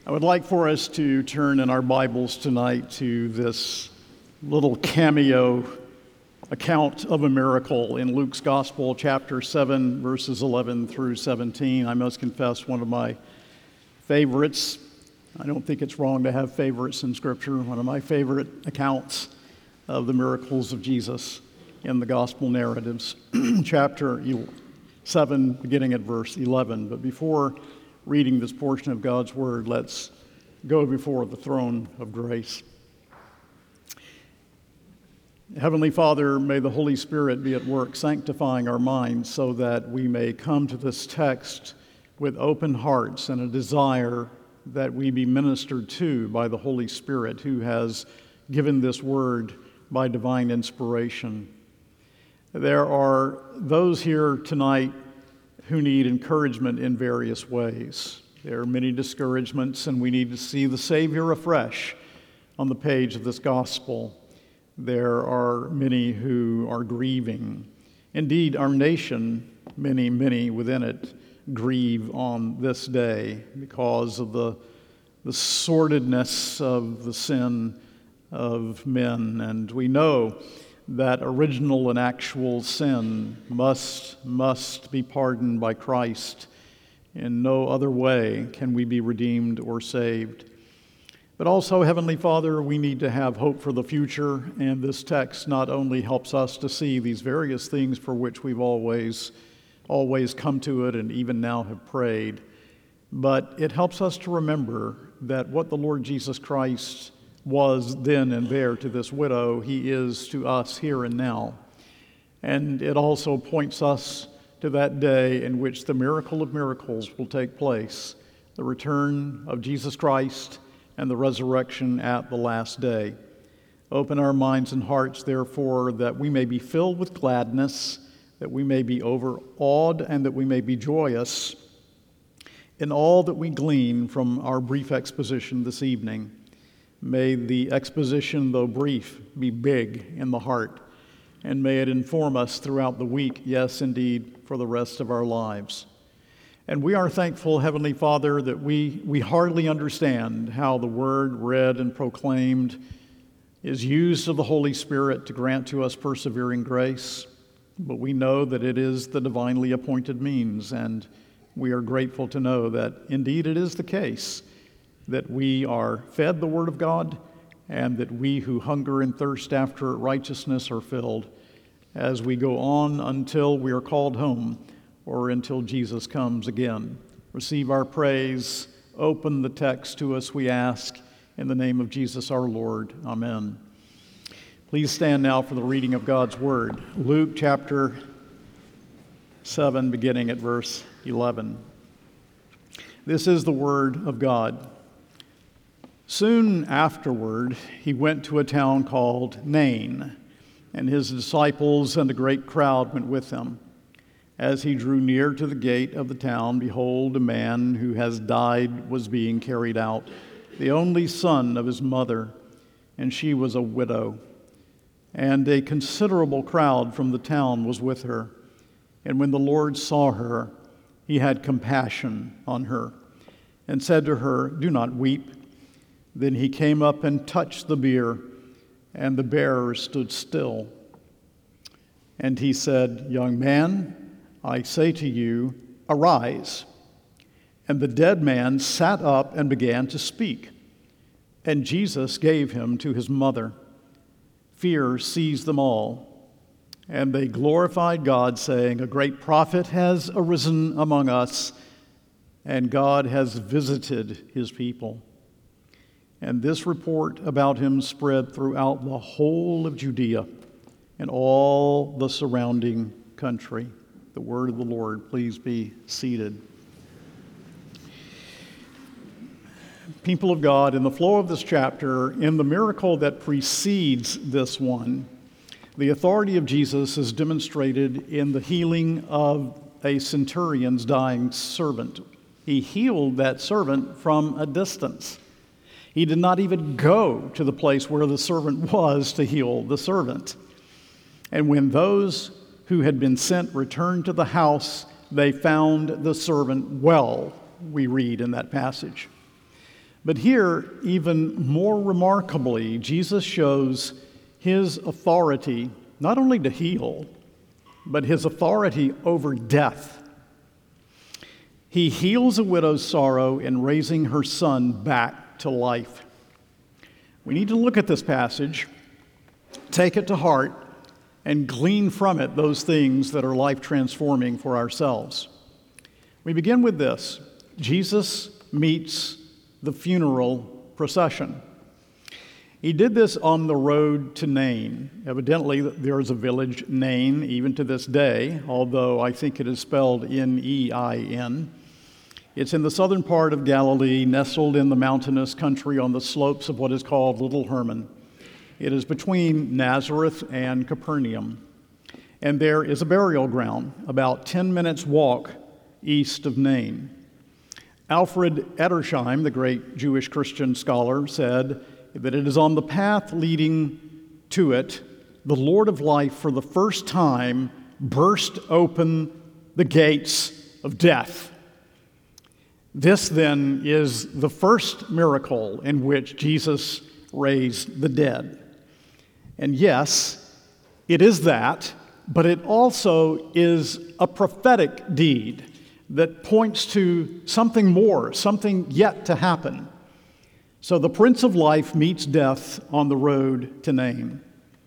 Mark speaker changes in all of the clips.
Speaker 1: I would like for us to turn in our Bibles tonight to this little cameo account of a miracle in Luke's Gospel, chapter 7, verses 11 through 17. I must confess, one of my favorites. I don't think it's wrong to have favorites in Scripture. One of my favorite accounts of the miracles of Jesus in the Gospel narratives, chapter 7, beginning at verse 11. But before reading this portion of God's Word, let's go before the throne of grace. Heavenly Father, may the Holy Spirit be at work sanctifying our minds so that we may come to this text with open hearts and a desire that we be ministered to by the Holy Spirit who has given this word by divine inspiration. There are those here tonight who need encouragement in various ways. There are many discouragements, and we need to see the Savior afresh on the page of this gospel. There are many who are grieving. Indeed, our nation, many within it, grieve on this day because of the sordidness of the sin of men. And we know that original and actual sin must be pardoned by Christ. In no other way can we be redeemed or saved. But also, Heavenly Father, we need to have hope for the future, and this text not only helps us to see these various things for which we've always come to it and even now have prayed, but it helps us to remember that what the Lord Jesus Christ was then and there to this widow, he is to us here and now. And it also points us to that day in which the miracle of miracles will take place, the return of Jesus Christ and the resurrection at the last day. Open our minds and hearts, therefore, that we may be filled with gladness, that we may be overawed, and that we may be joyous in all that we glean from our brief exposition this evening. May the exposition, though brief, be big in the heart, and may it inform us throughout the week, yes, indeed, for the rest of our lives. And we are thankful, Heavenly Father, that we hardly understand how the Word read and proclaimed is used of the Holy Spirit to grant to us persevering grace, but we know that it is the divinely appointed means, and we are grateful to know that indeed it is the case that we are fed the Word of God, and that we who hunger and thirst after righteousness are filled as we go on until we are called home or until Jesus comes again. Receive our praise. Open the text to us, we ask, in the name of Jesus our Lord. Amen. Please stand now for the reading of God's Word. Luke chapter 7, beginning at verse 11. This is the Word of God. Soon afterward, he went to a town called Nain, and his disciples and a great crowd went with him. As he drew near to the gate of the town, behold, a man who has died was being carried out, the only son of his mother, and she was a widow. And a considerable crowd from the town was with her. And when the Lord saw her, he had compassion on her, and said to her, "Do not weep." Then he came up and touched the bier, and the bearer stood still. And he said, "Young man, I say to you, arise." And the dead man sat up and began to speak. And Jesus gave him to his mother. Fear seized them all, and they glorified God, saying, "A great prophet has arisen among us, and God has visited his people." And this report about him spread throughout the whole of Judea and all the surrounding country. The word of the Lord. Please be seated. People of God, in the flow of this chapter, in the miracle that precedes this one, the authority of Jesus is demonstrated in the healing of a centurion's dying servant. He healed that servant from a distance. He did not even go to the place where the servant was to heal the servant. And when those who had been sent returned to the house, they found the servant well, we read in that passage. But here, even more remarkably, Jesus shows his authority not only to heal, but his authority over death. He heals a widow's sorrow in raising her son back to life. We need to look at this passage, take it to heart, and glean from it those things that are life-transforming for ourselves. We begin with this. Jesus meets the funeral procession. He did this on the road to Nain. Evidently, there is a village, Nain, even to this day, although I think it is spelled N-E-I-N. It's in the southern part of Galilee, nestled in the mountainous country on the slopes of what is called Little Hermon. It is between Nazareth and Capernaum. And there is a burial ground about 10 minutes' walk east of Nain. Alfred Edersheim, the great Jewish Christian scholar, said that it is on the path leading to it, the Lord of life for the first time burst open the gates of death. This then is the first miracle in which Jesus raised the dead. And yes, it is that, but it also is a prophetic deed that points to something more, something yet to happen. So the Prince of Life meets death on the road to Nain.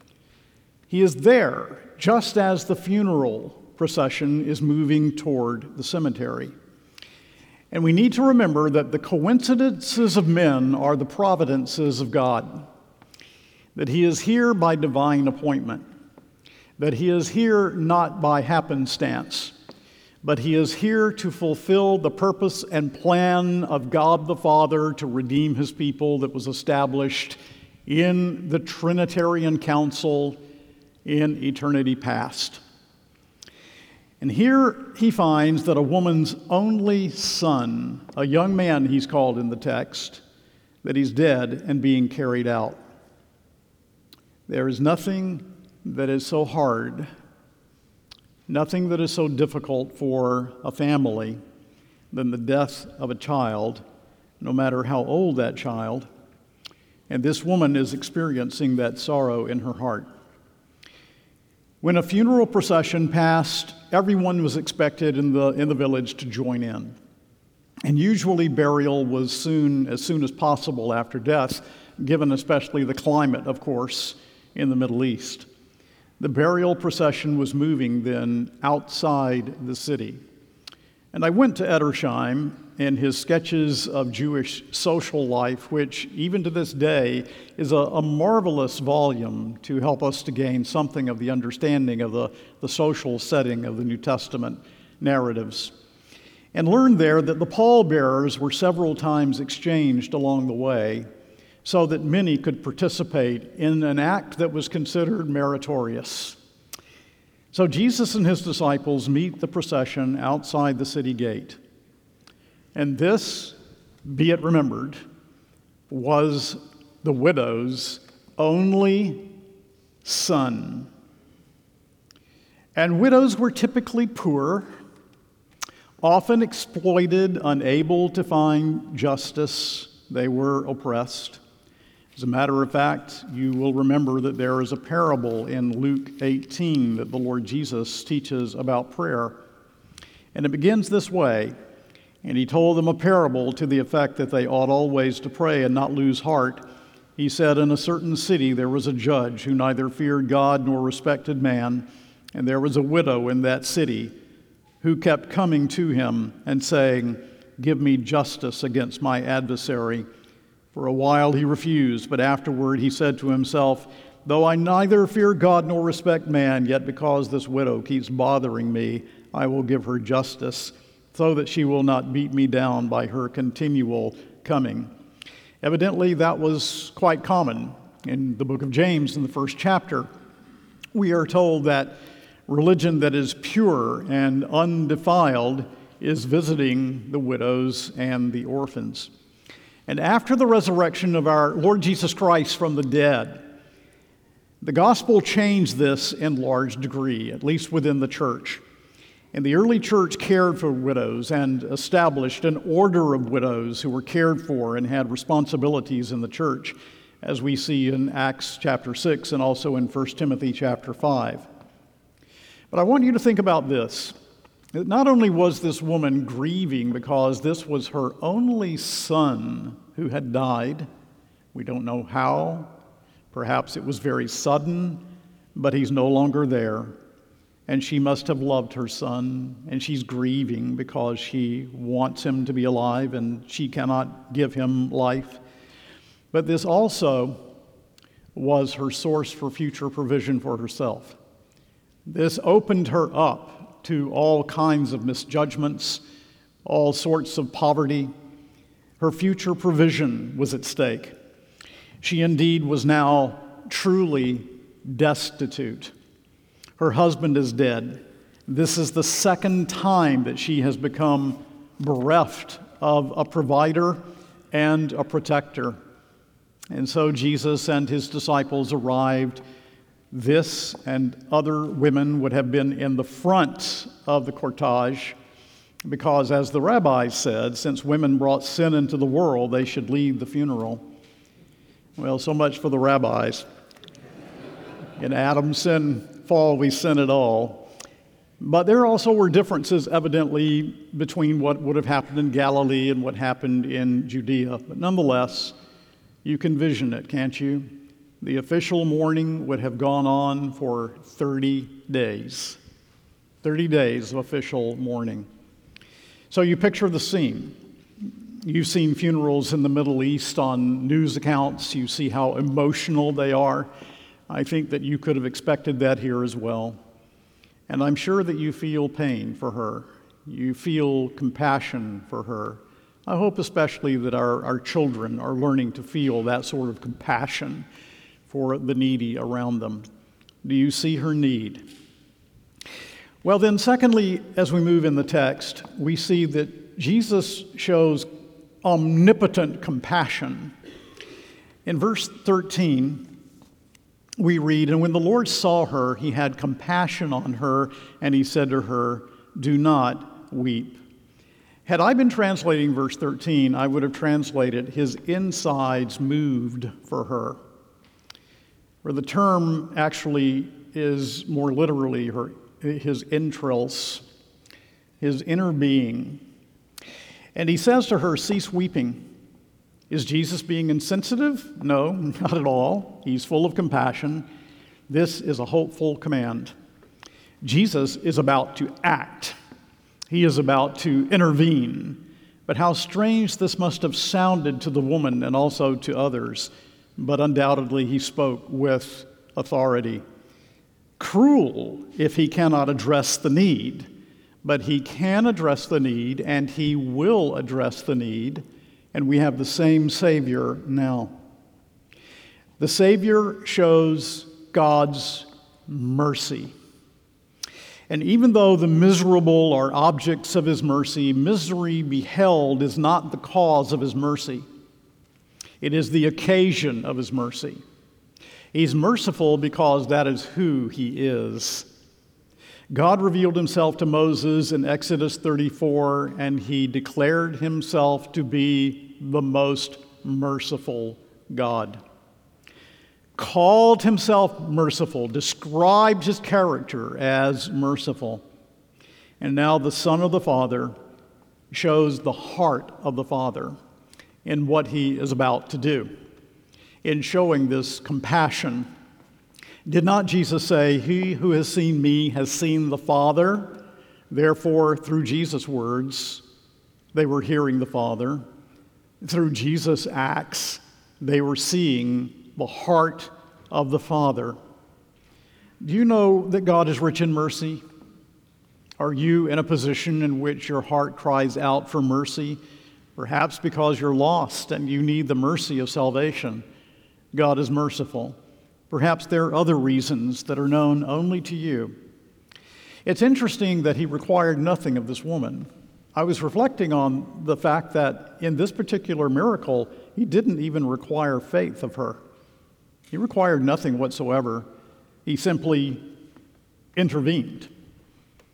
Speaker 1: He is there just as the funeral procession is moving toward the cemetery. And we need to remember that the coincidences of men are the providences of God, that he is here by divine appointment, that he is here not by happenstance, but he is here to fulfill the purpose and plan of God the Father to redeem his people that was established in the Trinitarian Council in eternity past. And here he finds that a woman's only son, a young man he's called in the text, that he's dead and being carried out. There is nothing that is so hard, nothing that is so difficult for a family than the death of a child, no matter how old that child. And this woman is experiencing that sorrow in her heart. When a funeral procession passed, everyone was expected in the village to join in. And usually burial was as soon as possible after death, given especially the climate, of course, in the Middle East. The burial procession was moving then outside the city. And I went to Edersheim and his sketches of Jewish social life, which even to this day is a marvelous volume to help us to gain something of the understanding of the social setting of the New Testament narratives. And learned there that the pallbearers were several times exchanged along the way so that many could participate in an act that was considered meritorious. So Jesus and his disciples meet the procession outside the city gate. And this, be it remembered, was the widow's only son. And widows were typically poor, often exploited, unable to find justice. They were oppressed. As a matter of fact, you will remember that there is a parable in Luke 18 that the Lord Jesus teaches about prayer. And it begins this way. And he told them a parable to the effect that they ought always to pray and not lose heart. He said, in a certain city there was a judge who neither feared God nor respected man, and there was a widow in that city who kept coming to him and saying, "Give me justice against my adversary." For a while he refused, but afterward he said to himself, "Though I neither fear God nor respect man, yet because this widow keeps bothering me, I will give her justice, so that she will not beat me down by her continual coming." Evidently, that was quite common. In the book of James, in the first chapter, we are told that religion that is pure and undefiled is visiting the widows and the orphans. And after the resurrection of our Lord Jesus Christ from the dead, the gospel changed this in large degree, at least within the church. And the early church cared for widows and established an order of widows who were cared for and had responsibilities in the church, as we see in Acts chapter 6 and also in 1 Timothy chapter 5. But I want you to think about this. Not only was this woman grieving because this was her only son who had died, we don't know how, perhaps it was very sudden, but he's no longer there, and she must have loved her son, and she's grieving because she wants him to be alive and she cannot give him life. But this also was her source for future provision for herself. This opened her up to all kinds of misjudgments, all sorts of poverty. Her future provision was at stake. She indeed was now truly destitute. Her husband is dead. This is the second time that she has become bereft of a provider and a protector. And so Jesus and his disciples arrived. This and other women would have been in the front of the cortege because, as the rabbis said, since women brought sin into the world, they should lead the funeral. Well, so much for the rabbis. In Adam's fall, we sin it all. But there also were differences, evidently, between what would have happened in Galilee and what happened in Judea. But nonetheless, you can vision it, can't you? The official mourning would have gone on for 30 days. 30 days of official mourning. So you picture the scene. You've seen funerals in the Middle East on news accounts. You see how emotional they are. I think that you could have expected that here as well. And I'm sure that you feel pain for her. You feel compassion for her. I hope especially that our children are learning to feel that sort of compassion for the needy around them. Do you see her need? Well, then, secondly, as we move in the text, we see that Jesus shows omnipotent compassion. In verse 13, we read, "And when the Lord saw her, he had compassion on her, and he said to her, 'Do not weep.'" Had I been translating verse 13, I would have translated, "His insides moved for her." Where the term actually is more literally his entrails, his inner being. And he says to her, "Cease weeping." Is Jesus being insensitive? No, not at all. He's full of compassion. This is a hopeful command. Jesus is about to act. He is about to intervene. But how strange this must have sounded to the woman and also to others. But undoubtedly he spoke with authority. Cruel if he cannot address the need, but he can address the need and he will address the need, and we have the same Savior now. The Savior shows God's mercy. And even though the miserable are objects of his mercy, misery beheld is not the cause of his mercy. It is the occasion of his mercy. He's merciful because that is who he is. God revealed himself to Moses in Exodus 34, and he declared himself to be the most merciful God. Called himself merciful, described his character as merciful. And now the Son of the Father shows the heart of the Father in what he is about to do, in showing this compassion. Did not Jesus say, "He who has seen me has seen the Father"? Therefore, through Jesus' words, they were hearing the Father. Through Jesus' acts, they were seeing the heart of the Father. Do you know that God is rich in mercy? Are you in a position in which your heart cries out for mercy? Perhaps because you're lost and you need the mercy of salvation. God is merciful. Perhaps there are other reasons that are known only to you. It's interesting that he required nothing of this woman. I was reflecting on the fact that in this particular miracle, he didn't even require faith of her. He required nothing whatsoever. He simply intervened.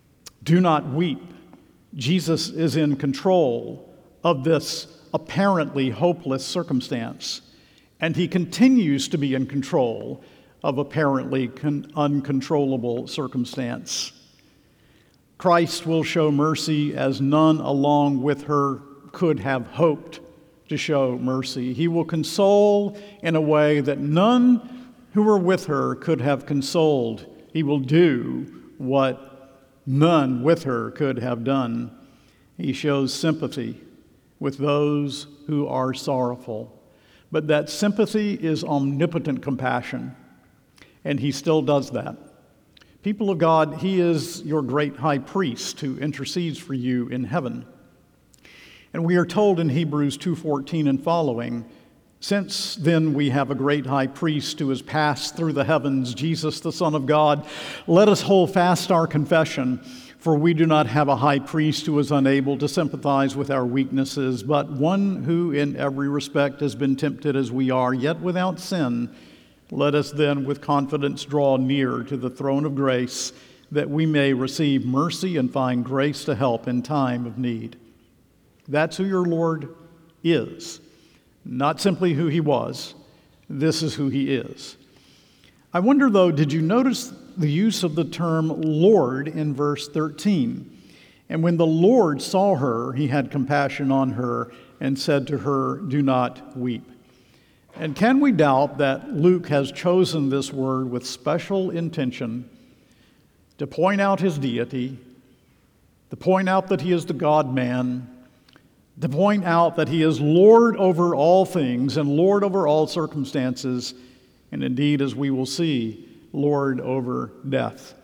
Speaker 1: Do not weep. Jesus is in control of this apparently hopeless circumstance, and he continues to be in control of apparently uncontrollable circumstance. Christ will show mercy as none along with her could have hoped to show mercy. He will console in a way that none who were with her could have consoled. He will do what none with her could have done. He shows sympathy with those who are sorrowful. But that sympathy is omnipotent compassion, and he still does that. People of God, he is your great high priest who intercedes for you in heaven. And we are told in Hebrews 2:14 and following, since then we have a great high priest who has passed through the heavens, Jesus the Son of God, let us hold fast our confession, for we do not have a high priest who is unable to sympathize with our weaknesses, but one who in every respect has been tempted as we are, yet without sin. Let us then with confidence draw near to the throne of grace, that we may receive mercy and find grace to help in time of need. That's who your Lord is. Not simply who he was. This is who he is. I wonder, though, did you notice the use of the term Lord in verse 13? And when the Lord saw her, he had compassion on her and said to her, do not weep. And can we doubt that Luke has chosen this word with special intention to point out his deity, to point out that he is the God-man, to point out that he is Lord over all things and Lord over all circumstances, and indeed, as we will see, Lord over death.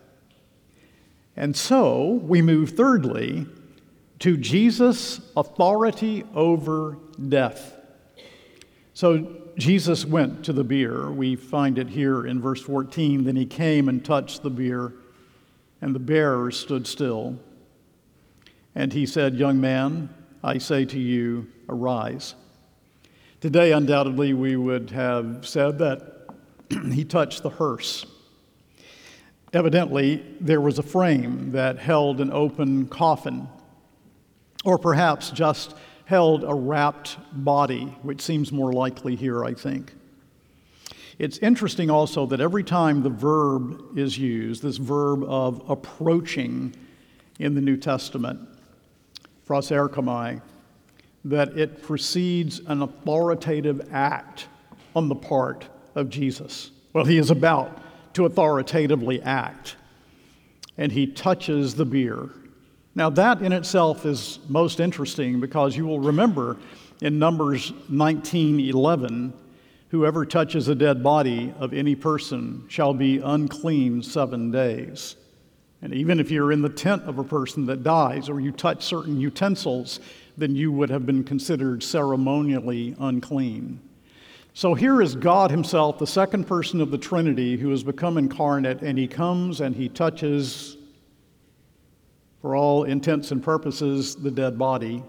Speaker 1: And so we move thirdly to Jesus' authority over death. So Jesus went to the bier. We find it here in verse 14. Then he came and touched the bier, and the bearers stood still. And he said, young man, I say to you, arise. Today, undoubtedly, we would have said that he touched the hearse. Evidently, there was a frame that held an open coffin, or perhaps just held a wrapped body, which seems more likely here, I think. It's interesting also that every time the verb is used, this verb of approaching in the New Testament, proserchomai, that it precedes an authoritative act on the part of Jesus. Well, he is about to authoritatively act, and he touches the bier. Now, that in itself is most interesting because you will remember in Numbers 19:11, whoever touches a dead body of any person shall be unclean 7 days. And even if you're in the tent of a person that dies or you touch certain utensils, then you would have been considered ceremonially unclean. So here is God himself, the second person of the Trinity, who has become incarnate, and he comes and he touches, for all intents and purposes, the dead body.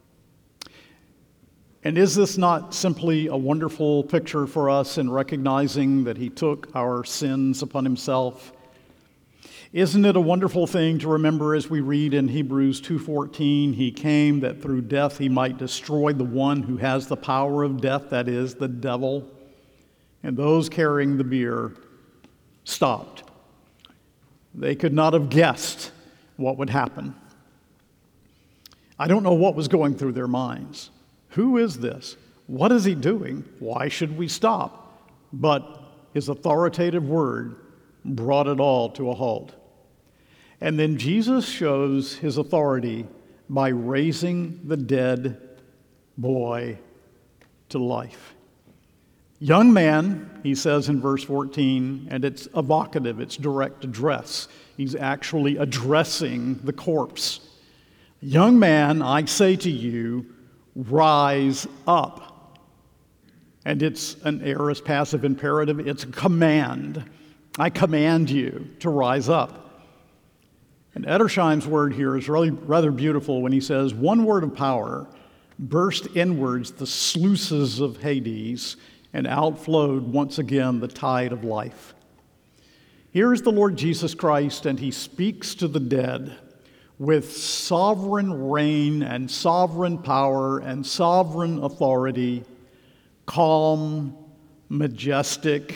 Speaker 1: And is this not simply a wonderful picture for us in recognizing that he took our sins upon himself? Isn't it a wonderful thing to remember as we read in Hebrews 2:14, he came that through death he might destroy the one who has the power of death, that is, the devil. And those carrying the bier stopped. They could not have guessed what would happen. I don't know what was going through their minds. Who is this? What is he doing? Why should we stop? But his authoritative word brought it all to a halt. And then Jesus shows his authority by raising the dead boy to life. Young man, he says in verse 14, and it's evocative, it's direct address. He's actually addressing the corpse. Young man, I say to you, rise up. And it's an aorist passive imperative, it's a command. I command you to rise up. And Edersheim's word here is really rather beautiful when he says, one word of power burst inwards the sluices of Hades, and outflowed once again the tide of life. Here is the Lord Jesus Christ, and he speaks to the dead with sovereign reign and sovereign power and sovereign authority, calm, majestic,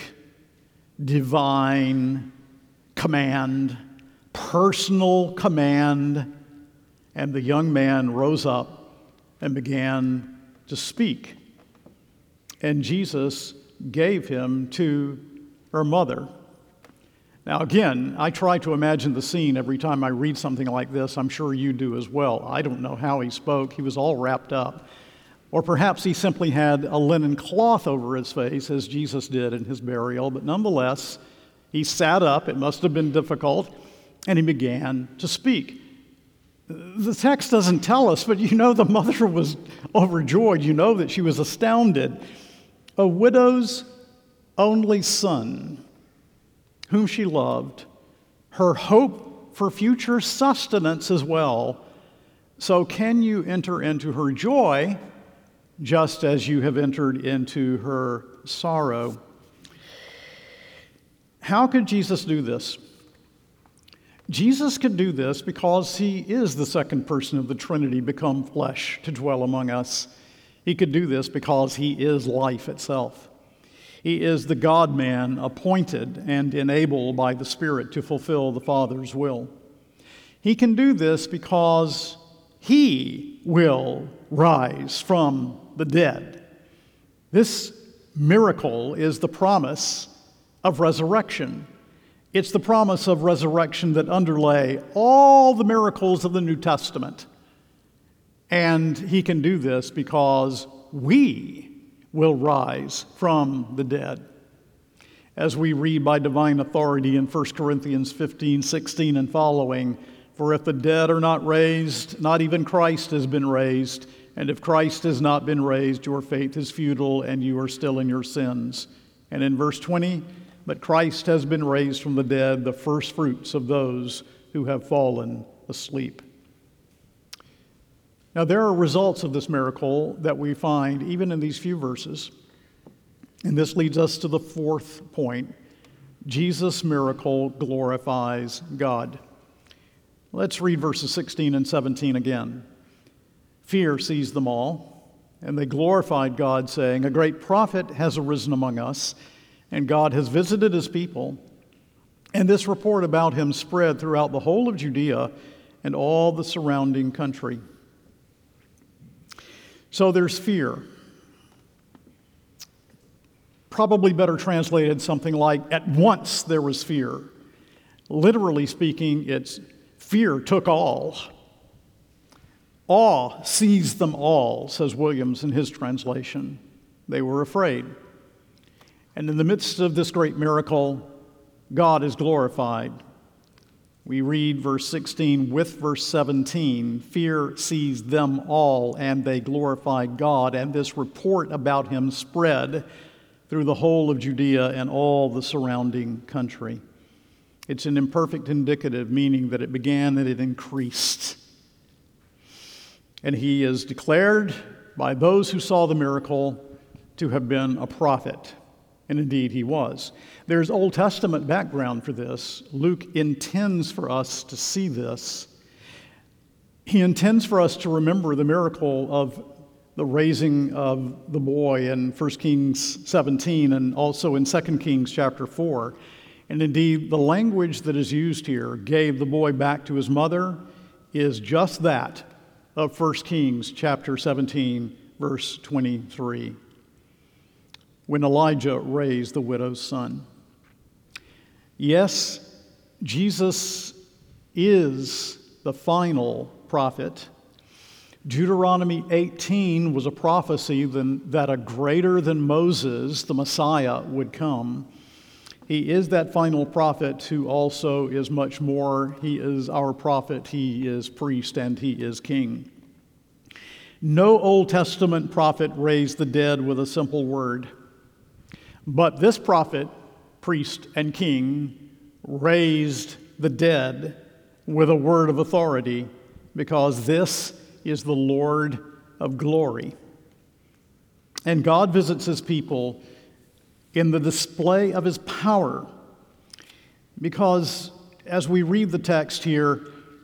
Speaker 1: divine command, personal command. And the young man rose up and began to speak. And Jesus gave him to her mother. Now, again, I try to imagine the scene every time I read something like this. I'm sure you do as well. I don't know how he spoke. He was all wrapped up. Or perhaps he simply had a linen cloth over his face, as Jesus did in his burial. But nonetheless, he sat up. It must have been difficult. And he began to speak. The text doesn't tell us, but you know the mother was overjoyed. You know that she was astounded. A widow's only son, whom she loved, her hope for future sustenance as well. So can you enter into her joy just as you have entered into her sorrow? How could Jesus do this? Jesus could do this because he is the second person of the Trinity become flesh to dwell among us. He could do this because he is life itself. He is the God-man appointed and enabled by the Spirit to fulfill the Father's will. He can do this because he will rise from the dead. This miracle is the promise of resurrection. It's the promise of resurrection that underlay all the miracles of the New Testament. And he can do this because we will rise from the dead. As we read by divine authority in 1 Corinthians 15:16 and following, for if the dead are not raised, not even Christ has been raised. And if Christ has not been raised, your faith is futile and you are still in your sins. And in verse 20, but Christ has been raised from the dead, the first fruits of those who have fallen asleep. Now, there are results of this miracle that we find even in these few verses. And this leads us to the fourth point. Jesus' miracle glorifies God. Let's read verses 16 and 17 again. Fear seized them all, and they glorified God, saying, a great prophet has arisen among us, and God has visited his people. And this report about him spread throughout the whole of Judea and all the surrounding country. So there's fear. Probably better translated something like, at once there was fear. Literally speaking, it's fear took all. Awe seized them all, says Williams in his translation. They were afraid. And in the midst of this great miracle, God is glorified. We read verse 16 with verse 17, fear seized them all, and they glorified God. And this report about him spread through the whole of Judea and all the surrounding country. It's an imperfect indicative, meaning that it began and it increased. And he is declared by those who saw the miracle to have been a prophet. And indeed he was. There's Old Testament background for this. Luke intends for us to see this. He intends for us to remember the miracle of the raising of the boy in 1 Kings 17 and also in 2 Kings chapter 4. And indeed, the language that is used here, gave the boy back to his mother, is just that of 1 Kings chapter 17, verse 23. When Elijah raised the widow's son. Yes, Jesus is the final prophet. Deuteronomy 18 was a prophecy that a greater than Moses, the Messiah, would come. He is that final prophet who also is much more. He is our prophet, he is priest, and he is king. No Old Testament prophet raised the dead with a simple word. But this prophet, priest, and king raised the dead with a word of authority, because this is the Lord of glory. And God visits his people in the display of his power, because as we read the text here,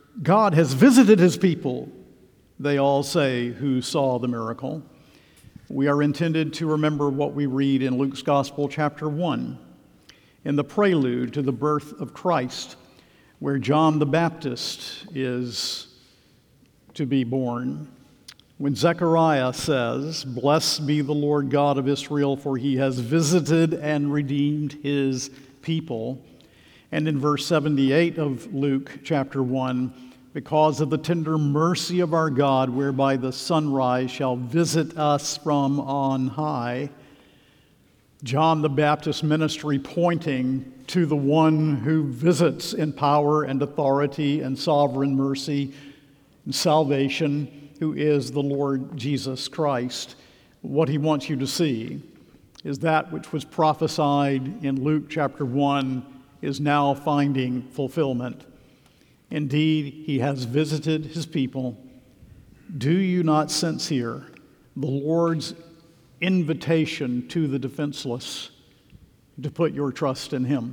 Speaker 1: God has visited his people, they all say, who saw the miracle. We are intended to remember what we read in Luke's Gospel, chapter 1, in the prelude to the birth of Christ, where John the Baptist is to be born. When Zechariah says, "Blessed be the Lord God of Israel, for he has visited and redeemed his people." And in verse 78 of Luke chapter 1, because of the tender mercy of our God, whereby the sunrise shall visit us from on high. John the Baptist's ministry pointing to the one who visits in power and authority and sovereign mercy and salvation, who is the Lord Jesus Christ. What he wants you to see is that which was prophesied in Luke chapter 1 is now finding fulfillment. Indeed, he has visited his people. Do you not sense here the Lord's invitation to the defenseless to put your trust in him?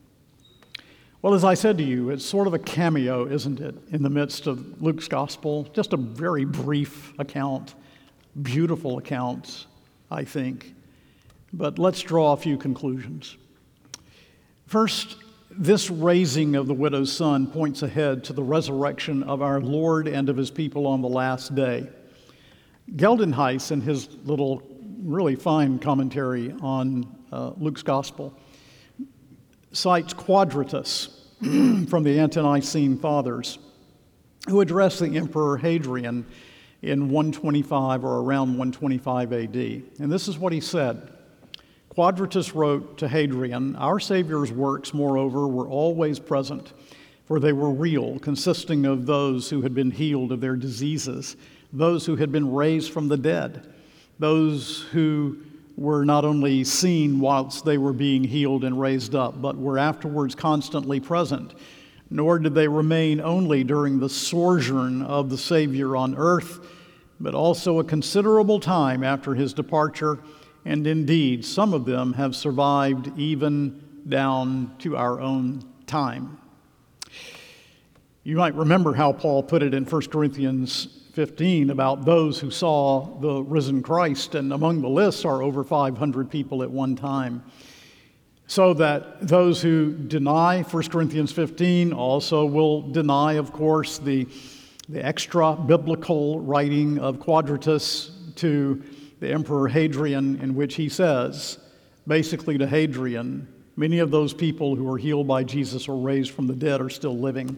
Speaker 1: Well, as I said to you, it's sort of a cameo, isn't it, in the midst of Luke's gospel? Just a very brief account, beautiful account, I think. But let's draw a few conclusions. First, this raising of the widow's son points ahead to the resurrection of our Lord and of his people on the last day. Geldenhuys, in his little, really fine commentary on Luke's gospel, cites Quadratus from the Ante-Nicene Fathers, who addressed the Emperor Hadrian in 125 or around 125 AD. And this is what he said. Quadratus wrote to Hadrian, "Our Savior's works, moreover, were always present, for they were real, consisting of those who had been healed of their diseases, those who had been raised from the dead, those who were not only seen whilst they were being healed and raised up, but were afterwards constantly present. Nor did they remain only during the sojourn of the Savior on earth, but also a considerable time after his departure, and indeed some of them have survived even down to our own time." You might remember how Paul put it in 1 Corinthians 15 about those who saw the risen Christ, and among the lists are over 500 people at one time. So that those who deny 1 Corinthians 15 also will deny, of course, the extra-biblical writing of Quadratus to the Emperor Hadrian, in which he says, basically to Hadrian, many of those people who were healed by Jesus or raised from the dead are still living.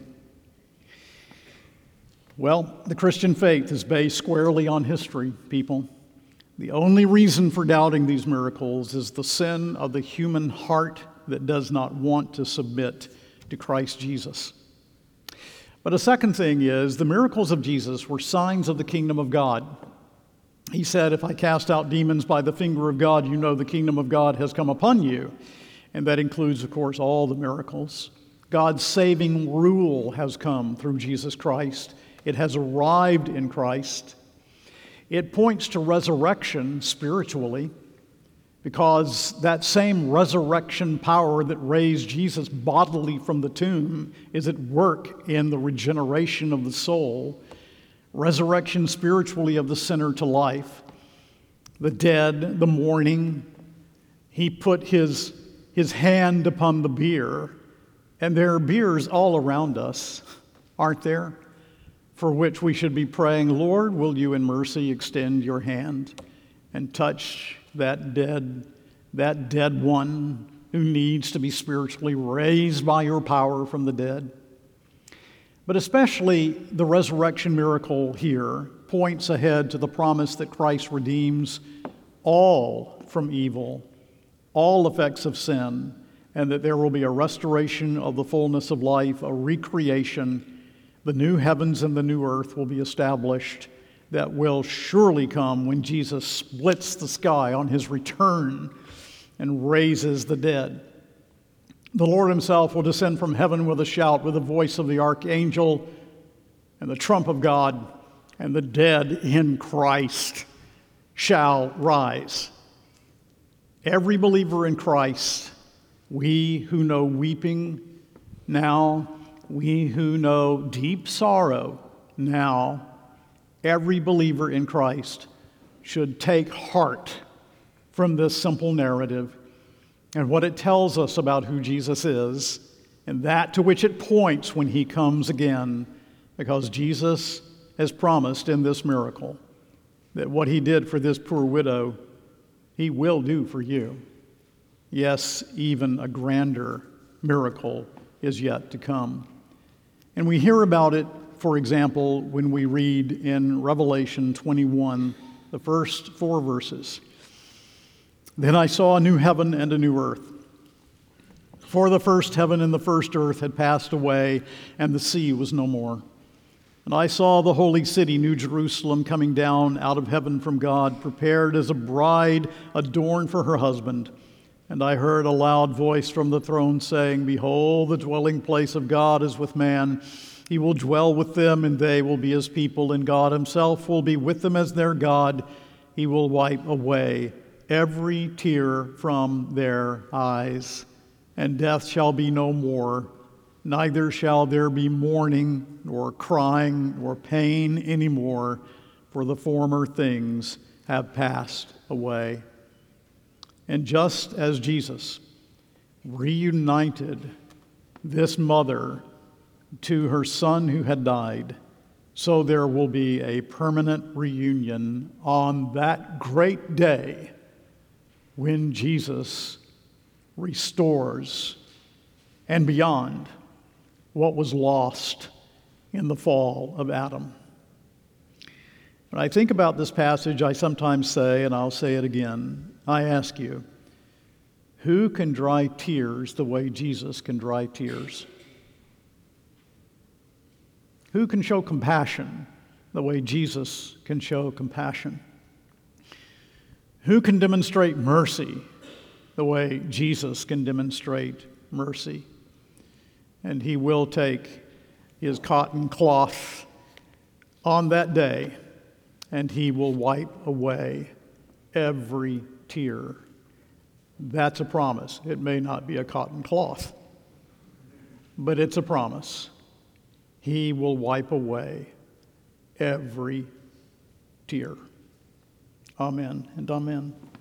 Speaker 1: Well, the Christian faith is based squarely on history, people. The only reason for doubting these miracles is the sin of the human heart that does not want to submit to Christ Jesus. But a second thing is, the miracles of Jesus were signs of the kingdom of God. He said, "If I cast out demons by the finger of God, you know the kingdom of God has come upon you." And that includes, of course, all the miracles. God's saving rule has come through Jesus Christ. It has arrived in Christ. It points to resurrection spiritually, because that same resurrection power that raised Jesus bodily from the tomb is at work in the regeneration of the soul, resurrection spiritually of the sinner to life. The dead, the mourning, he put his hand upon the bier, and there are biers all around us, aren't there? For which we should be praying, "Lord, will you in mercy extend your hand and touch that dead one who needs to be spiritually raised by your power from the dead?" But especially the resurrection miracle here points ahead to the promise that Christ redeems all from evil, all effects of sin, and that there will be a restoration of the fullness of life, a recreation. The new heavens and the new earth will be established that will surely come when Jesus splits the sky on his return and raises the dead. The Lord himself will descend from heaven with a shout, with the voice of the archangel and the trump of God, and the dead in Christ shall rise. Every believer in Christ, we who know weeping now we who know deep sorrow now, every believer in Christ should take heart from this simple narrative and what it tells us about who Jesus is and that to which it points when he comes again, because Jesus has promised in this miracle that what he did for this poor widow, he will do for you. Yes, even a grander miracle is yet to come. And we hear about it, for example, when we read in Revelation 21, the first 4 verses. Then I saw a new heaven and a new earth. For the first heaven and the first earth had passed away, and the sea was no more. And I saw the holy city, New Jerusalem, coming down out of heaven from God, prepared as a bride adorned for her husband. And I heard a loud voice from the throne saying, Behold, the dwelling place of God is with man. He will dwell with them, and they will be his people, and God himself will be with them as their God. He will wipe away every tear from their eyes, and death shall be no more. Neither shall there be mourning, nor crying, nor pain anymore, for the former things have passed away. And just as Jesus reunited this mother to her son who had died, so there will be a permanent reunion on that great day when Jesus restores and beyond what was lost in the fall of Adam. When I think about this passage, I sometimes say, and I'll say it again, I ask you, who can dry tears the way Jesus can dry tears? Who can show compassion the way Jesus can show compassion? Who can demonstrate mercy the way Jesus can demonstrate mercy? And he will take his cotton cloth on that day, and he will wipe away every tear. That's a promise. It may not be a cotton cloth, but it's a promise. He will wipe away every tear. Amen and amen.